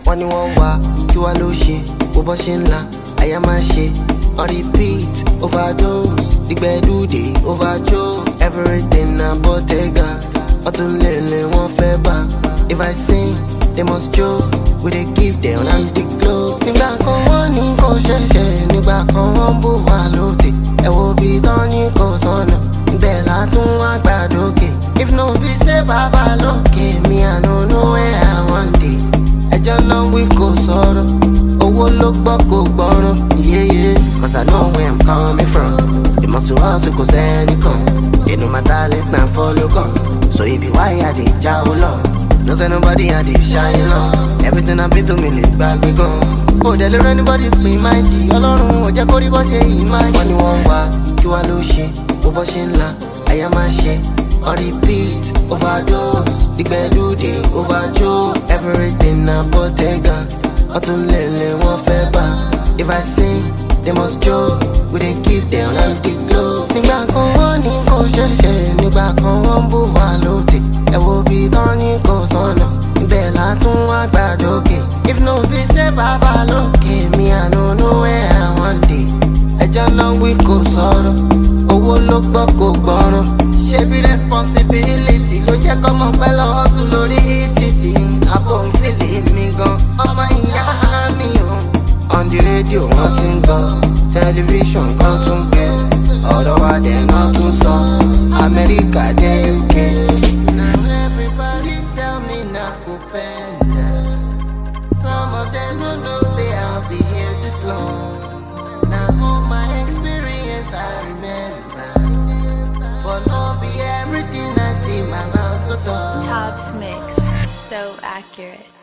Wọ́n ní wọ́n wá kí wá ló ṣe bó bọ́ ṣe ńlá àyà máa ṣe on repeat overdose dìgbẹ́dù dey overjoe everything na Bottega ọtún lèlè wọ́n fẹ́ bá if I sing they must joke we dey give them and the glow. Nígbà kan wọ́n ní kò ṣẹ̀ṣẹ̀ nígbà kan wọ́n bù wá lóde ẹ wo bí tán ní kò sọnà bẹ́ẹ̀ látún wá gbàdókè if no be say bàbá lókè mi I no know where I wan dey ẹjọ́ náà wí kò sọ̀rọ̀ owó ló gbọ́ kò gbọ́rọ̀ yéyé cause I know where I'm coming from it must to hustle kò sẹ́ni kan they know my talent na follow come so it be why I dey jáwó lọ. No say nobody I dey shine long. Everything I been to me lè gbàgbé gan. Ó dẹ̀ lè rẹ́ anybody pin my G. Ọlọ́run ò jẹ́ kó rí bọ́ ṣe yìí máa. Wọ́n ní wọ́n wá kí wá ló ṣe bó bọ́ ṣe ńlá àyà máa ṣe on repeat overdose dìgbẹ́dù dey overjoe everything na Bottega ọtún lèlè wọ́n fẹ́ bá if I sing they must joke we dey give them and the glow. Nígbà kan wọ́n ní kò ṣẹ̀ṣẹ̀ nígbà kan wọ́n bù wá lóde ẹ wo bí tán ní kò sọnà bẹ́ẹ̀ látún wá gbàdókè if no be say bàbá lókè mi I no know where I wan dey ẹjọ́ náà wí kò sọ̀rọ̀ owó ló gbọ́ kò gbọ́rọ̀ ṣebí responsibility ló jẹ́ kọ́mọ pẹ́ lọ́wọ́ sùn lórí títì àbò ń fìlè mi gan ọmọ ìyá mi o on the radio wọ́n ti ń gbọ́ tẹlifíṣàn kan tún gbé ọ̀rọ̀ wa dẹ̀ náà tún sọ Amẹ́ríkà dé UK. Some of them don't know say I'll be here this long. Now all my experience I remember, but not be everything I see my mouth to talk. Tops Mix, so accurate.